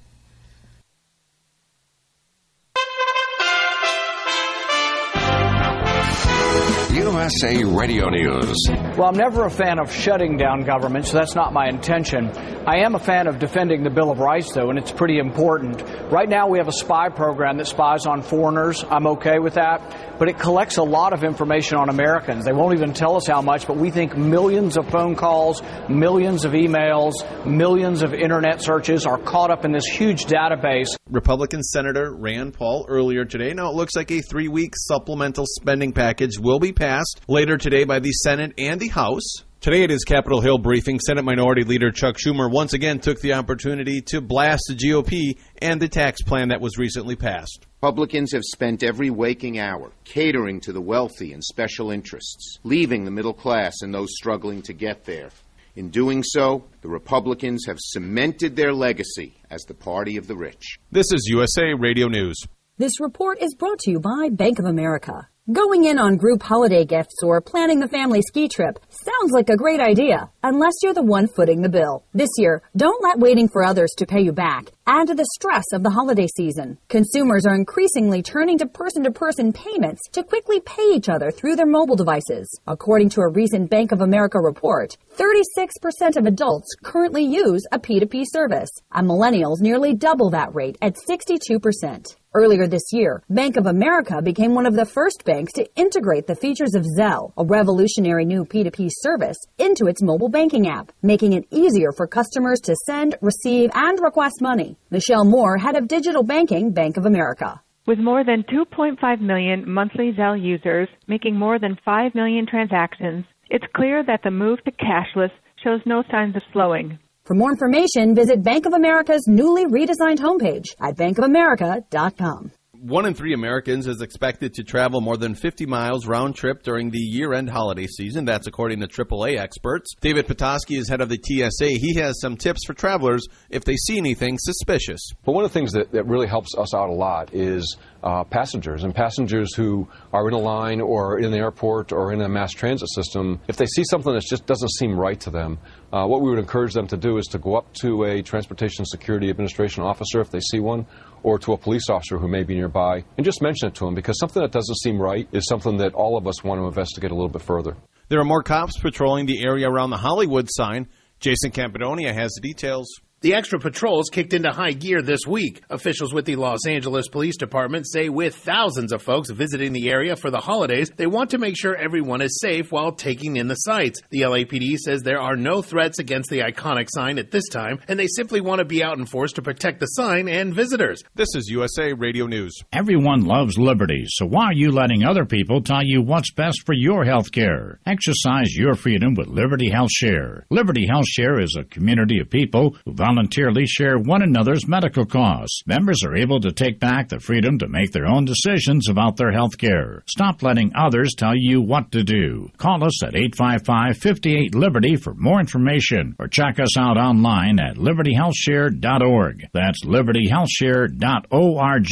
U S A Radio News. Well, I'm never a fan of shutting down government, so that's not my intention. I am a fan of defending the Bill of Rights, though, and it's pretty important. Right now we have a spy program that spies on foreigners. I'm okay with that. But it collects a lot of information on Americans. They won't even tell us how much, but we think millions of phone calls, millions of emails, millions of internet searches are caught up in this huge database. Republican Senator Rand Paul earlier today. Now it looks like a three-week supplemental spending package will be passed later today by the Senate and the House. Today at his Capitol Hill briefing, Senate Minority Leader Chuck Schumer once again took the opportunity to blast the G O P and the tax plan that was recently passed. Republicans have spent every waking hour catering to the wealthy and special interests, leaving the middle class and those struggling to get there. In doing so, the Republicans have cemented their legacy as the party of the rich. This is U S A Radio News. This report is brought to you by Bank of America. Going in on group holiday gifts or planning the family ski trip sounds like a great idea, unless you're the one footing the bill. This year, don't let waiting for others to pay you back add to the stress of the holiday season. Consumers are increasingly turning to person-to-person payments to quickly pay each other through their mobile devices. According to a recent Bank of America report, thirty-six percent of adults currently use a P two P service, and millennials nearly double that rate at sixty-two percent. Earlier this year, Bank of America became one of the first banks to integrate the features of Zelle, a revolutionary new P two P service, into its mobile banking app, making it easier for customers to send, receive, and request money. Michelle Moore, head of digital banking, Bank of America. With more than two point five million monthly Zelle users making more than five million transactions, it's clear that the move to cashless shows no signs of slowing. For more information, visit Bank of America's newly redesigned homepage at bank of america dot com. One in three Americans is expected to travel more than fifty miles round trip during the year-end holiday season. That's according to triple A experts. David Petoskey is head of the T S A. He has some tips for travelers if they see anything suspicious. But one of the things that, that really helps us out a lot is uh, passengers. And passengers who are in a line or in the airport or in a mass transit system, if they see something that just doesn't seem right to them, uh, what we would encourage them to do is to go up to a Transportation Security Administration officer if they see one, or to a police officer who may be nearby, and just mention it to them, because something that doesn't seem right is something that all of us want to investigate a little bit further. There are more cops patrolling the area around the Hollywood sign. Jason Campadonia has the details. The extra patrols kicked into high gear this week. Officials with the Los Angeles Police Department say with thousands of folks visiting the area for the holidays, they want to make sure everyone is safe while taking in the sights. The L A P D says there are no threats against the iconic sign at this time, and they simply want to be out in force to protect the sign and visitors. This is U S A Radio News. Everyone loves liberty, so why are you letting other people tell you what's best for your health care? Exercise your freedom with Liberty Health Share. Liberty Health Share is a community of people who voluntarily share one another's medical costs. Members are able to take back the freedom to make their own decisions about their health care. Stop letting others tell you what to do. Call us at eight five five, five eight, Liberty for more information, or check us out online at liberty health share dot org. That's liberty health share dot org.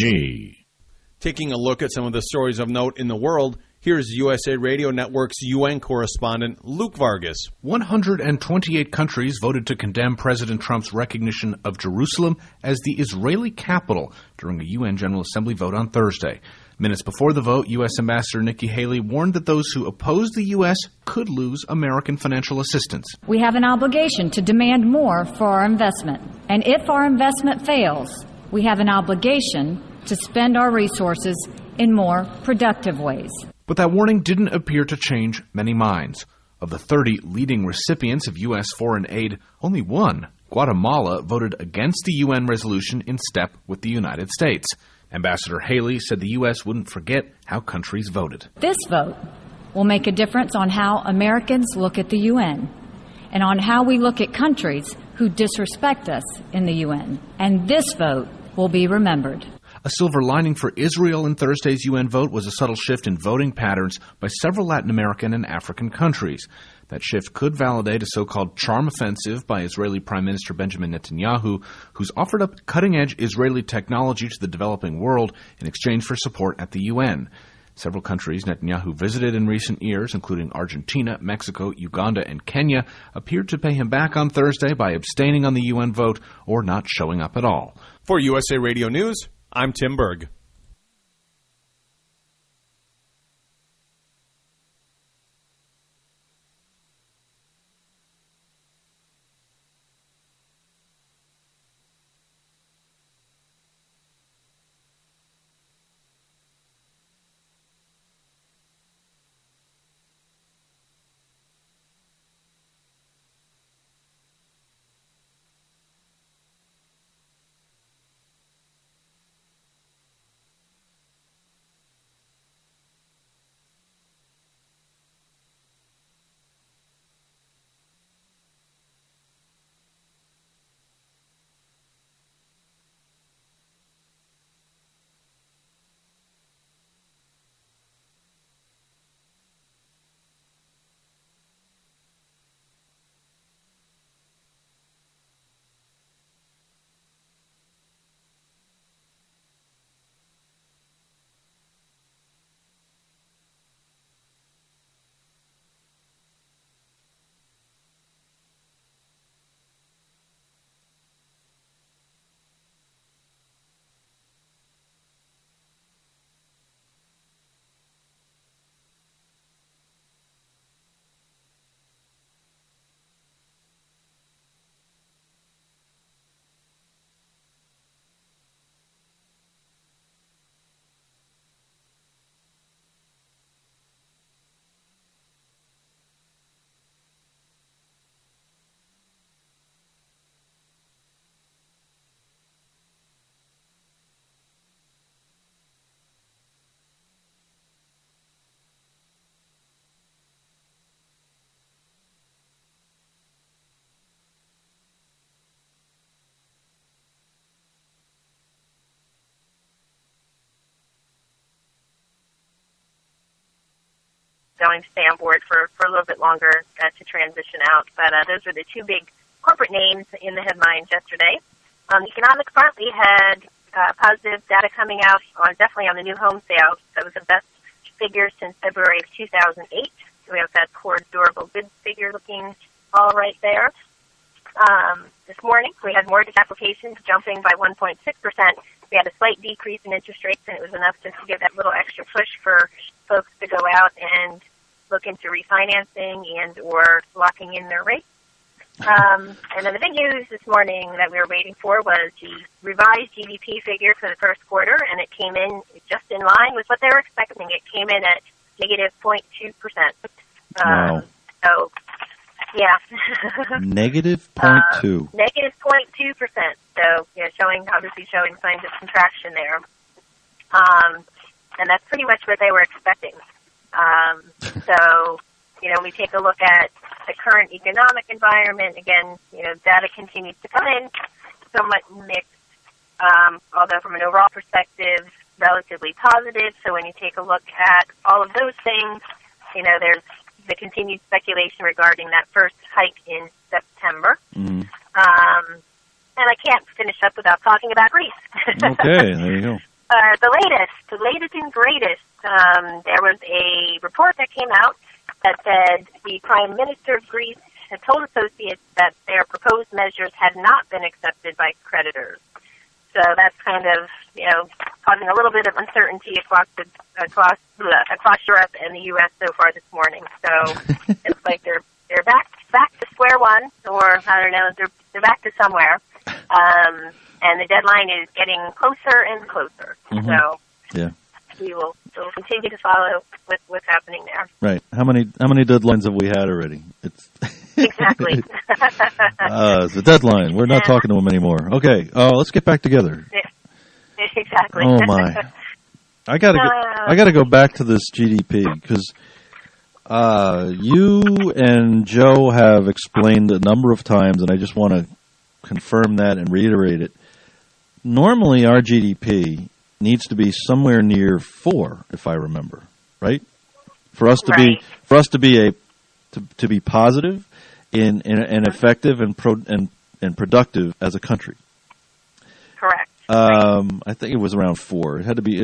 Taking a look at some of the stories of note in the world, here's U S A Radio Network's U N correspondent Luke Vargas. one hundred twenty-eight countries voted to condemn President Trump's recognition of Jerusalem as the Israeli capital during a U N General Assembly vote on Thursday. Minutes before the vote, U S Ambassador Nikki Haley warned that those who oppose the U S could lose American financial assistance. We have an obligation to demand more for our investment. And if our investment fails, we have an obligation to spend our resources in more productive ways. But that warning didn't appear to change many minds. Of the thirty leading recipients of U S foreign aid, only one, Guatemala, voted against the U N resolution in step with the United States. Ambassador Haley said the U S wouldn't forget how countries voted. This vote will make a difference on how Americans look at the U N and on how we look at countries who disrespect us in the U N. And this vote will be remembered. A silver lining for Israel in Thursday's U N vote was a subtle shift in voting patterns by several Latin American and African countries. That shift could validate a so-called charm offensive by Israeli Prime Minister Benjamin Netanyahu, who's offered up cutting-edge Israeli technology to the developing world in exchange for support at the U N. Several countries Netanyahu visited in recent years, including Argentina, Mexico, Uganda, and Kenya, appeared to pay him back on Thursday by abstaining on the U N vote or not showing up at all. For U S A Radio News, I'm Tim Berg. going to stay on board for, for a little bit longer uh, to transition out. But uh, those were the two big corporate names in the headlines yesterday. On the economic front, we had uh, positive data coming out on definitely on the new home sales. That was the best figure since February of two thousand eight. We have that core durable goods figure looking all right there. Um, this morning, we had mortgage applications jumping by one point six percent. We had a slight decrease in interest rates, and it was enough just to give that little extra push for folks to go out and look into refinancing and or locking in their rates. Um, and then the big news this morning that we were waiting for was the revised G D P figure for the first quarter, and it came in just in line with what they were expecting. It came in at negative zero point two percent. Wow. Um, so, yeah. Negative zero point two. Uh, negative zero point two percent. So, yeah, showing, obviously showing signs of contraction there. Um, and that's pretty much what they were expecting. Um, so, you know, when we take a look at the current economic environment, again, you know, data continues to come in somewhat mixed, um, although from an overall perspective, relatively positive. So when you take a look at all of those things, you know, there's the continued speculation regarding that first hike in September. Mm. Um, and I can't finish up without talking about Greece. Okay, there you go. Uh, the latest, the latest and greatest, um, there was a report that came out that said the Prime Minister of Greece had told associates that their proposed measures had not been accepted by creditors. So that's kind of, you know, causing a little bit of uncertainty across the, across across Europe and the U S so far this morning. So it's like they're they're back back to square one, or I don't know, they're they're back to somewhere. Um, and the deadline is getting closer and closer. Mm-hmm. So yeah. we will, will continue to follow with what's happening there. Right. How many how many deadlines have we had already? It's Exactly. uh, it's a deadline. We're not Yeah. talking to them anymore. Okay. Oh, let's get back together. Yeah. Exactly. Oh my! I gotta go, Uh, I gotta go back to this G D P because uh, you and Joe have explained a number of times, and I just want to confirm that and reiterate it. Normally, our G D P needs to be somewhere near four, if I remember, right? For us to Right. be for us to be a to, to be positive in, in and effective and pro, and and productive as a country. Correct. Um, I think it was around four. It had to be.